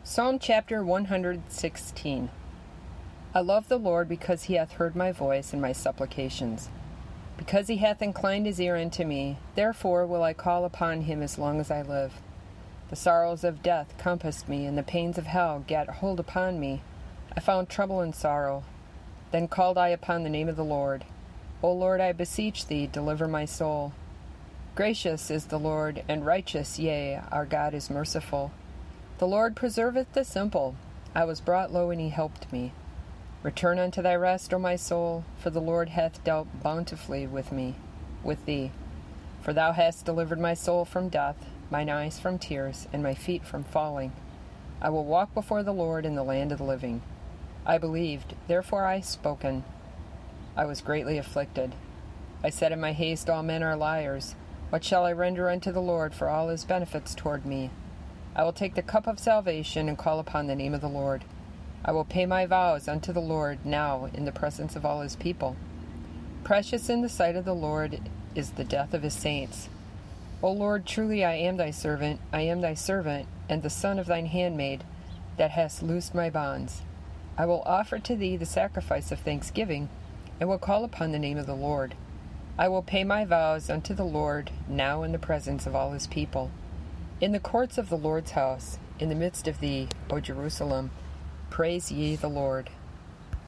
Psalm chapter 116. I love the Lord because he hath heard my voice and my supplications. Because he hath inclined his ear unto me, therefore will I call upon him as long as I live. The sorrows of death compassed me, and the pains of hell gat hold upon me. I found trouble and sorrow. Then called I upon the name of the Lord. O Lord, I beseech thee, deliver my soul. Gracious is the Lord, and righteous, yea, our God is merciful. The Lord preserveth the simple. I was brought low, and he helped me. Return unto thy rest, O my soul, for the Lord hath dealt bountifully with thee. For thou hast delivered my soul from death, mine eyes from tears, and my feet from falling. I will walk before the Lord in the land of the living. I believed, therefore I spoken. I was greatly afflicted. I said in my haste, all men are liars. What shall I render unto the Lord for all his benefits toward me? I will take the cup of salvation and call upon the name of the Lord. I will pay my vows unto the Lord now in the presence of all his people. Precious in the sight of the Lord is the death of his saints. O Lord, truly I am thy servant, and the son of thine handmaid, that hast loosed my bonds. I will offer to thee the sacrifice of thanksgiving, and will call upon the name of the Lord. I will pay my vows unto the Lord now in the presence of all his people. In the courts of the Lord's house, in the midst of thee, O Jerusalem, praise ye the Lord.